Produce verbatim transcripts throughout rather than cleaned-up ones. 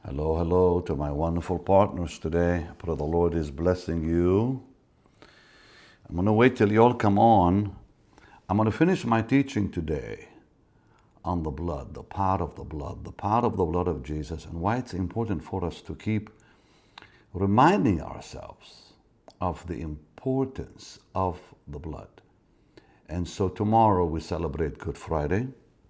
Hello, hello to my wonderful partners today. I pray the Lord is blessing you. I'm going to wait till you all come on. I'm going to finish my teaching today on the blood, the power of the blood, the power of the blood of Jesus, and why it's important for us to keep reminding ourselves of the importance of the blood. And so tomorrow we celebrate Good Friday,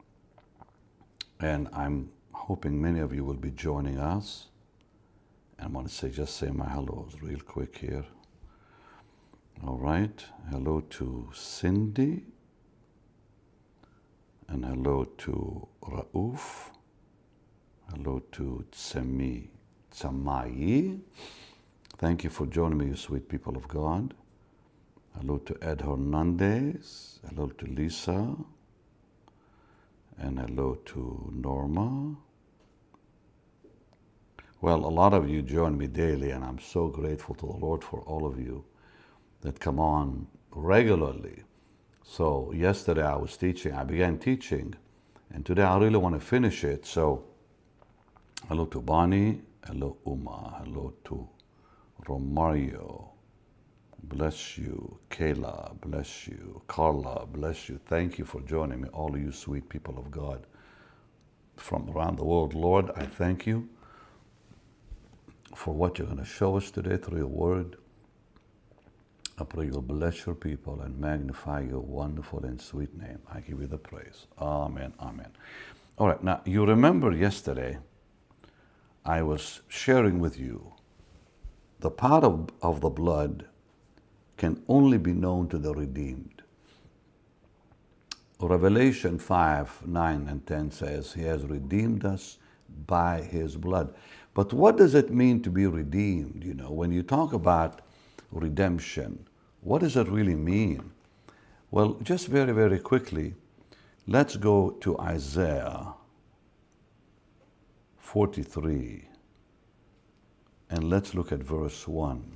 and I'm hoping many of you will be joining us. And I want to say, just say my hellos real quick here. All right. Hello to Cindy. And hello to Raouf. Hello to Tsemi, Tsamayi. Thank you for joining me, you sweet people of God. Hello to Ed Hernandez. Hello to Lisa. And hello to Norma. Well, a lot of you join me daily, and I'm so grateful to the Lord for all of you that come on regularly. So yesterday I was teaching, I began teaching, and today I really want to finish it. So hello to Bonnie, hello Uma, hello to Romario, bless you. Kayla, bless you. Carla, bless you. Thank you for joining me, all of you sweet people of God from around the world. Lord, I thank you for what you're going to show us today through your word. I pray you'll bless your people and magnify your wonderful and sweet name. I give you the praise. Amen, amen. All right, now you remember yesterday I was sharing with you the power of, of the blood can only be known to the redeemed. Revelation five, nine, and ten says, He has redeemed us by His blood. But what does it mean to be redeemed? You know, when you talk about redemption, what does it really mean? Well, just very, very quickly, let's go to Isaiah forty-three, and let's look at verse one.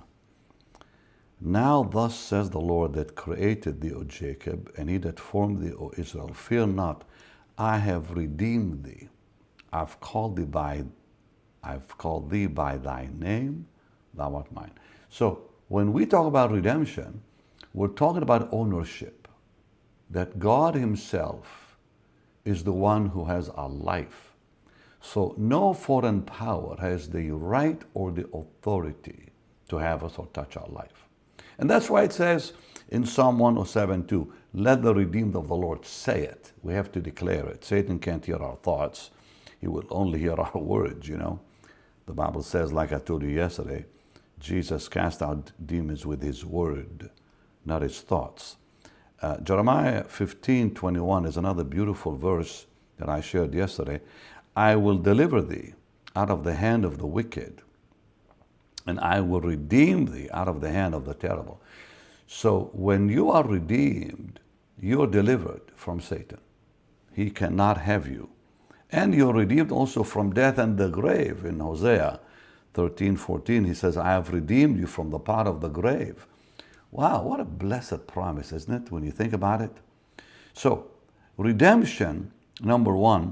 Now thus says the Lord that created thee, O Jacob, and he that formed thee, O Israel, fear not, I have redeemed thee. I've called thee by I've called thee by thy name, thou art mine. So when we talk about redemption, we're talking about ownership, that God Himself is the one who has our life. So no foreign power has the right or the authority to have us or touch our life. And that's why it says in Psalm one oh seven two, let the redeemed of the Lord say it. We have to declare it. Satan can't hear our thoughts. He will only hear our words, you know. The Bible says, like I told you yesterday, Jesus cast out demons with His word, not His thoughts. Uh, Jeremiah fifteen twenty-one is another beautiful verse that I shared yesterday. I will deliver thee out of the hand of the wicked, and I will redeem thee out of the hand of the terrible. So when you are redeemed, you're delivered from Satan. He cannot have you. And you're redeemed also from death and the grave. In Hosea thirteen fourteen, he says, I have redeemed you from the power of the grave. Wow, what a blessed promise, isn't it, when you think about it? So, redemption, number one,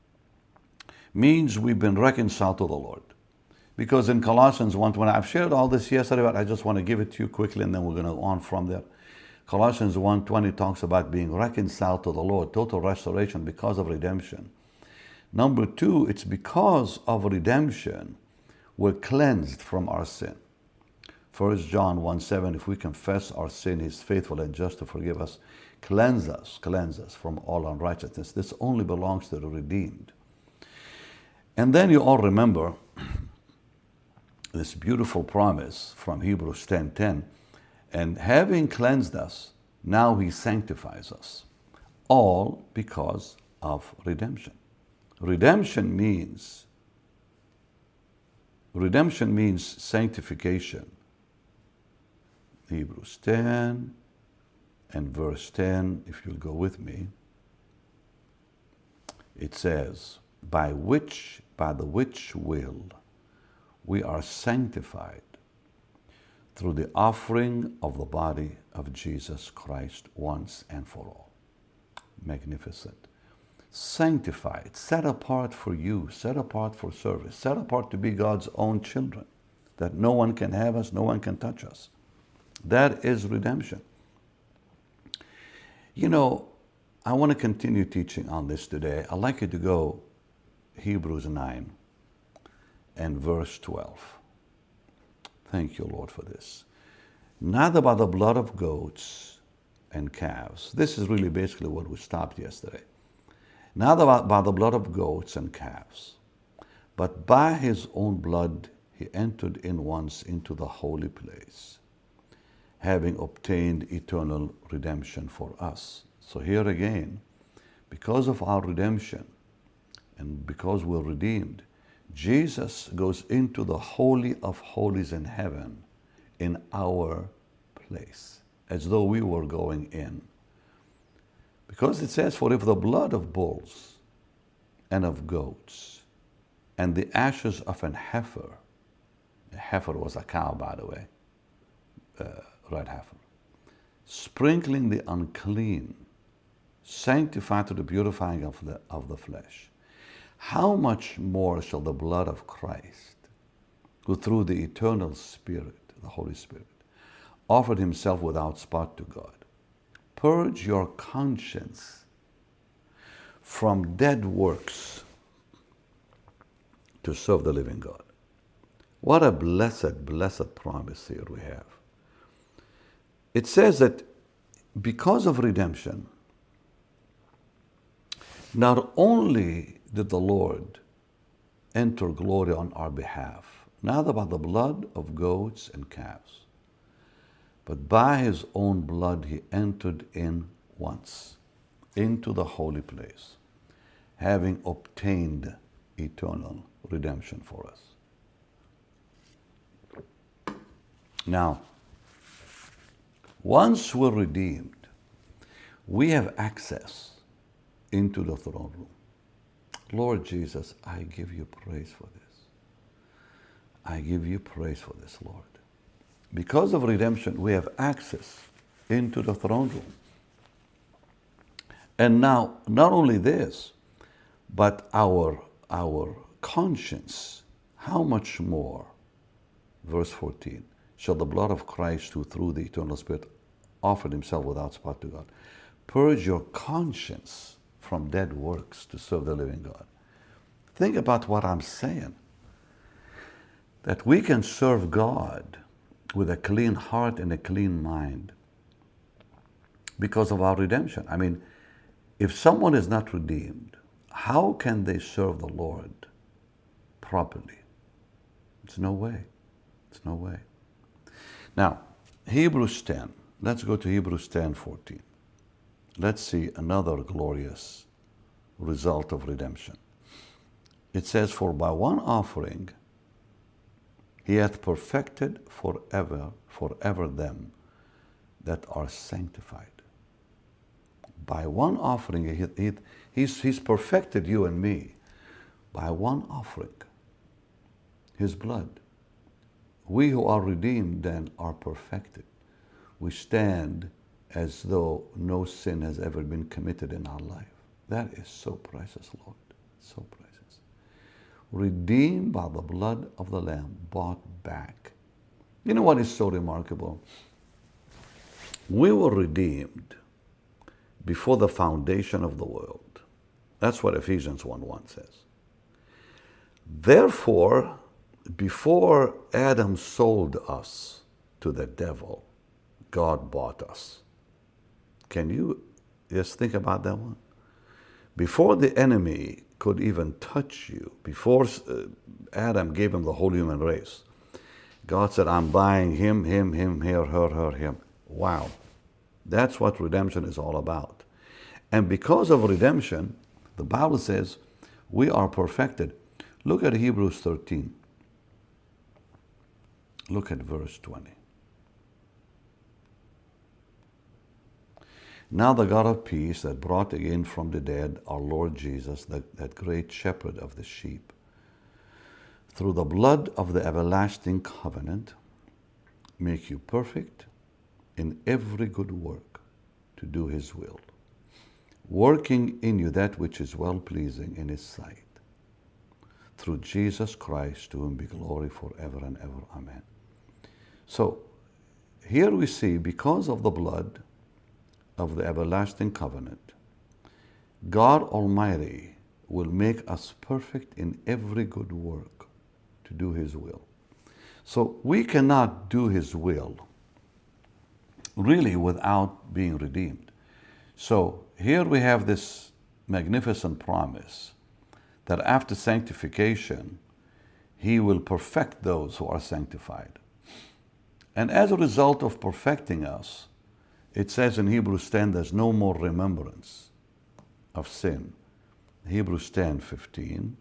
means we've been reconciled to the Lord. Because in Colossians one twenty, I've shared all this yesterday, but I just want to give it to you quickly, and then we're going to go on from there. Colossians one twenty talks about being reconciled to the Lord, total restoration because of redemption. Number two, it's because of redemption we're cleansed from our sin. First John one seven, if we confess our sin, He's faithful and just to forgive us, cleanse us, cleanse us from all unrighteousness. This only belongs to the redeemed. And then you all remember this beautiful promise from Hebrews ten ten, and having cleansed us, now He sanctifies us, all because of redemption. Redemption means redemption means sanctification. Hebrews ten and verse ten, if you'll go with me, it says, by which, by the which will we are sanctified through the offering of the body of Jesus Christ once and for all. Magnificent. sanctified, set apart for you, set apart for service, set apart to be God's own children, that no one can have us, no one can touch us. That is redemption. You know, I want to continue teaching on this today. I'd like you to go Hebrews nine and verse twelve. Thank you, Lord, for this. Neither by the blood of goats and calves. This is really basically what we stopped yesterday. Neither by, by the blood of goats and calves, but by his own blood he entered in once into the holy place, having obtained eternal redemption for us. So here again, because of our redemption and because we're redeemed, Jesus goes into the Holy of Holies in heaven in our place, as though we were going in. Because it says, for if the blood of bulls and of goats and the ashes of an heifer, a heifer was a cow, by the way, uh, red heifer, sprinkling the unclean, sanctified to the purifying of the, of the flesh, how much more shall the blood of Christ, who through the eternal Spirit, the Holy Spirit, offered himself without spot to God, purge your conscience from dead works to serve the living God. What a blessed, blessed promise here we have. It says that because of redemption, not only did the Lord enter glory on our behalf, neither by the blood of goats and calves, but by his own blood he entered in once into the holy place, having obtained eternal redemption for us. Now, once we're redeemed, we have access into the throne room. Lord Jesus, I give you praise for this. I give you praise for this, Lord. Because of redemption, we have access into the throne room. And now, not only this, but our, our conscience, how much more, verse fourteen, shall the blood of Christ, who through the eternal Spirit offered himself without spot to God, purge your conscience from dead works to serve the living God. Think about what I'm saying. That we can serve God with a clean heart and a clean mind because of our redemption. I mean, if someone is not redeemed, how can they serve the Lord properly? It's no way. It's no way. Now, Hebrews ten. Let's go to Hebrews ten fourteen. Let's see another glorious result of redemption. It says, for by one offering he hath perfected forever, forever them that are sanctified. By one offering, he, he, he's, he's perfected you and me. By one offering, his blood. We who are redeemed then are perfected. We stand as though no sin has ever been committed in our life. That is so precious, Lord, so precious. Redeemed by the blood of the Lamb, bought back. You know what is so remarkable? We were redeemed before the foundation of the world. That's what Ephesians one one says. Therefore, before Adam sold us to the devil, God bought us. Can you just think about that one? Before the enemy could even touch you, before uh, Adam gave him the whole human race, God said, I'm buying him, him, him, her, her, her, him. Wow. That's what redemption is all about. And because of redemption, the Bible says we are perfected. Look at Hebrews thirteen. Look at verse twenty. Now the God of peace that brought again from the dead our Lord Jesus, that, that great shepherd of the sheep, through the blood of the everlasting covenant, make you perfect in every good work to do his will, working in you that which is well-pleasing in His sight, through Jesus Christ, to whom be glory forever and ever. Amen. So, here we see, because of the blood of the everlasting covenant, God Almighty will make us perfect in every good work to do His will. So we cannot do His will really without being redeemed. So here we have this magnificent promise that after sanctification, He will perfect those who are sanctified. And as a result of perfecting us, it says in Hebrews ten, there's no more remembrance of sin. Hebrews ten fifteen.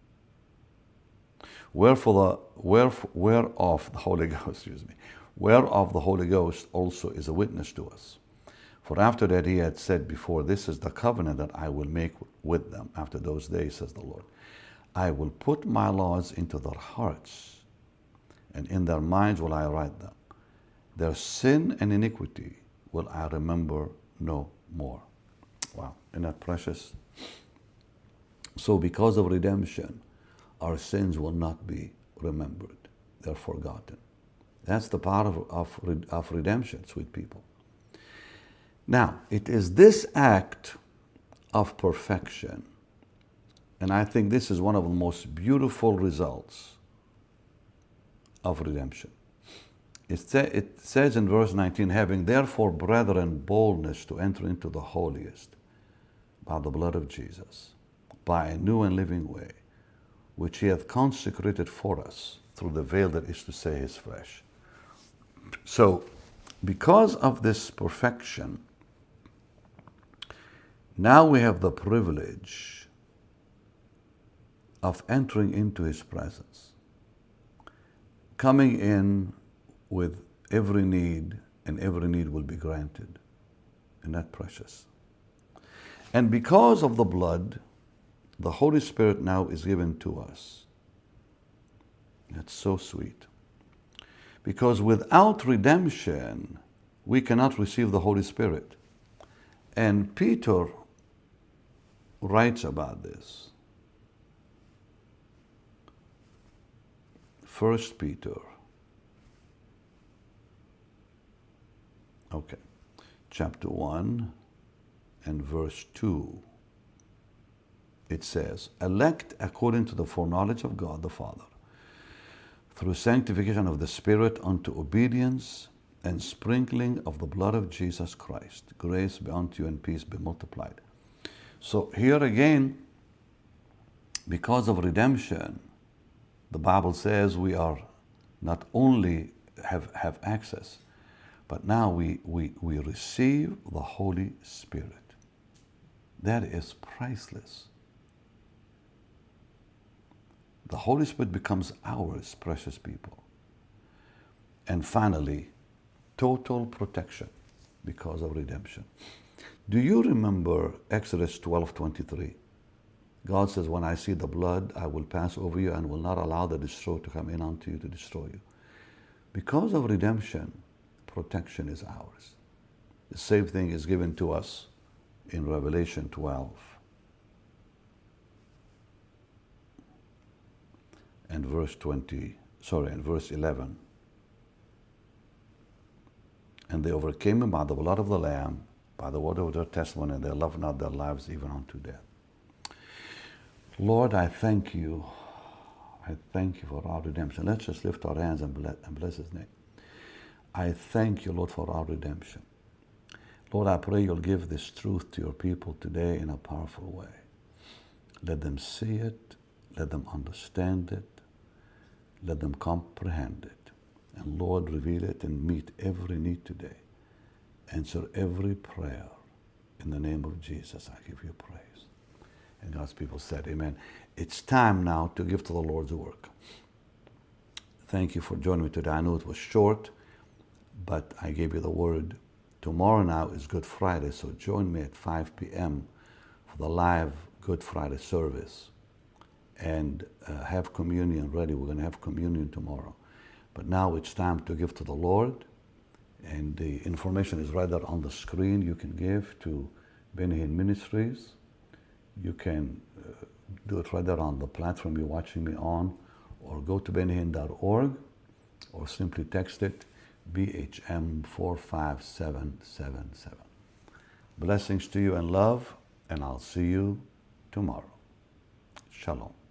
Wherefore the wheref, whereof the Holy Ghost, excuse me, whereof the Holy Ghost also is a witness to us. For after that He had said before, this is the covenant that I will make with them after those days, says the Lord. I will put my laws into their hearts, and in their minds will I write them. Their sin and iniquity will I remember no more. Wow, isn't that precious? So because of redemption, our sins will not be remembered. They're forgotten. That's the part of, of, of redemption, sweet people. Now, it is this act of perfection, and I think this is one of the most beautiful results of redemption. It, sa- it says in verse nineteen, having therefore, brethren, boldness to enter into the holiest by the blood of Jesus, by a new and living way, which He hath consecrated for us through the veil that is to say His flesh. So, because of this perfection, now we have the privilege of entering into His presence, coming in with every need, and every need will be granted. Isn't that precious? And because of the blood, the Holy Spirit now is given to us. That's so sweet. Because without redemption, we cannot receive the Holy Spirit. And Peter writes about this. First Peter. Okay. Chapter one and verse two. It says, elect according to the foreknowledge of God the Father, through sanctification of the Spirit unto obedience and sprinkling of the blood of Jesus Christ. Grace be unto you and peace be multiplied. So here again, because of redemption, the Bible says we are not only have, have access, but now we, we, we receive the Holy Spirit. That is priceless. The Holy Spirit becomes ours, precious people. And finally, total protection because of redemption. Do you remember Exodus twelve twenty-three? God says, when I see the blood, I will pass over you and will not allow the destroyer to come in unto you to destroy you. Because of redemption, protection is ours. The same thing is given to us in Revelation twelve. And verse twenty, sorry, and verse eleven. And they overcame him by the blood of the Lamb, by the word of their testimony, and they loved not their lives even unto death. Lord, I thank you. I thank you for our redemption. Let's just lift our hands and bless, and bless His name. I thank you, Lord, for our redemption. Lord, I pray you'll give this truth to your people today in a powerful way. Let them see it. Let them understand it. Let them comprehend it. And Lord, reveal it and meet every need today. Answer every prayer. In the name of Jesus, I give you praise. And God's people said, amen. It's time now to give to the Lord's work. Thank you for joining me today. I know it was short, but I gave you the word. Tomorrow now is Good Friday, so join me at five p.m. for the live Good Friday service. And uh, have communion ready. We're going to have communion tomorrow. But now it's time to give to the Lord. And the information is right there on the screen. You can give to Benny Hinn Ministries. You can uh, do it right there on the platform you're watching me on, or go to benny hinn dot org, or simply text it B H M four five seven seven seven. Blessings to you and love, and I'll see you tomorrow. Shalom.